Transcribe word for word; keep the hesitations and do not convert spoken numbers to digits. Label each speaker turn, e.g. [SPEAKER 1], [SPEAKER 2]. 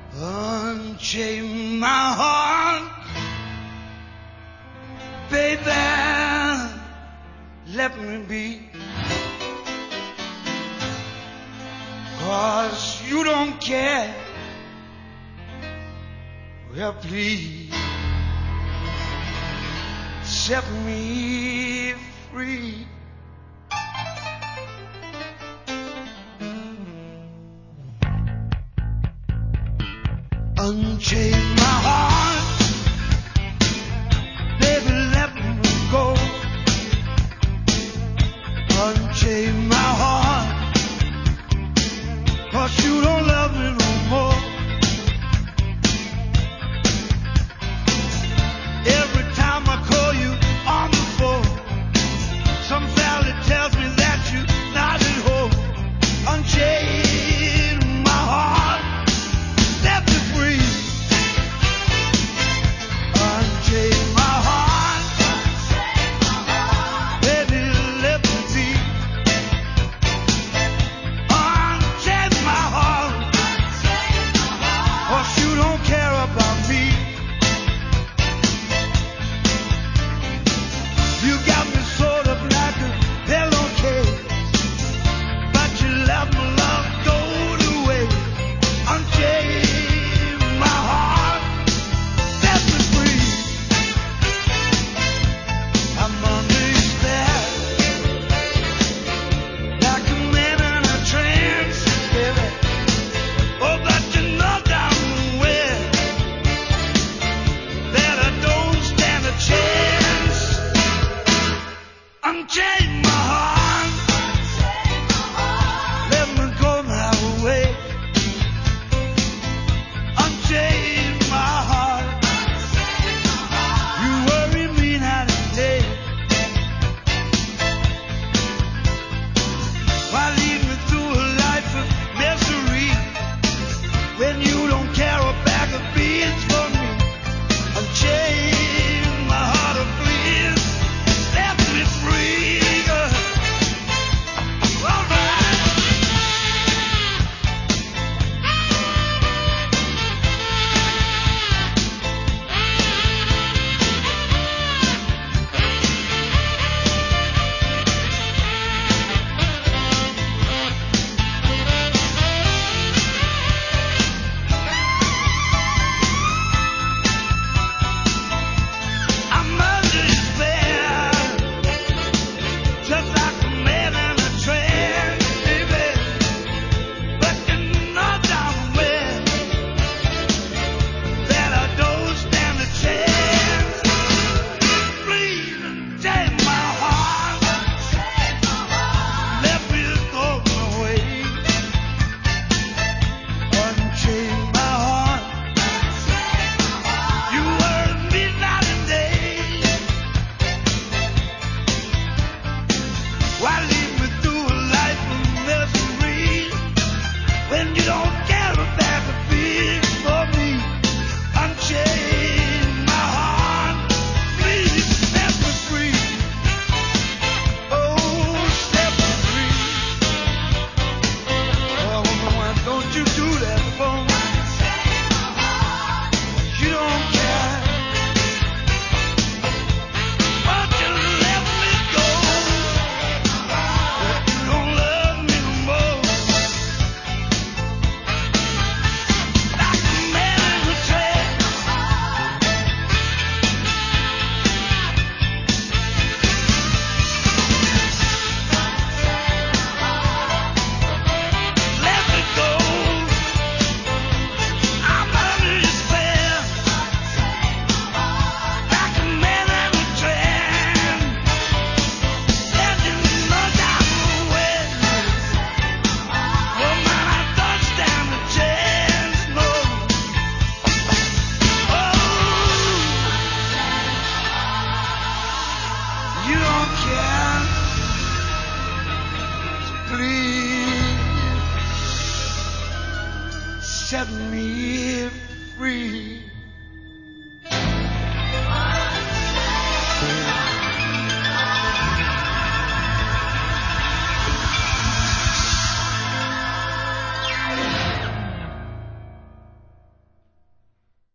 [SPEAKER 1] Unchain my heart, baby, let me be. 'Cause you don't care. Well, please set me free. Unchain my heart, baby, let me go. Unchain my heart, 'cause you don't love me no more. Every time I call you on the phone, some valley tells me that you're not at home. Unchain my heart, let me free. Unchain my heart, baby, let me be. Unchain my heart, 'cause you don't care about me. You got me sort of like a pillowcase, but you let my love go to waste. Unchain my heart, set me free. I'm under your spell, like a man in a trance, baby. Oh, but you know damn well that I don't stand a chance. Unchain my heart, let me go my way. Unchain my heart, you worry me night and day. Why lead me through a life of misery when you don't care a bag of beans for me? Unchain my heart, oh please, let me free. All right. I'm under your spell, just like a man in a trance, baby. But you know damn well that I don't stand a chance. Please unchain my heart, let me go my way. Unchain my heart, you worry me night and day. Why lead me through a life of misery when you don't care a bag of beans for me? Unchain my heart, please set me free. Oh, set me free. Oh, why don't you do that for me? You don't care. Won't you let me go? You don't love me no more. Like a man in a trance. Let me go. I'm under your spell, like a man in a trance. And you know damn well, oh man, I don't stand a chance, no. Oh, you don't care. Please set me free.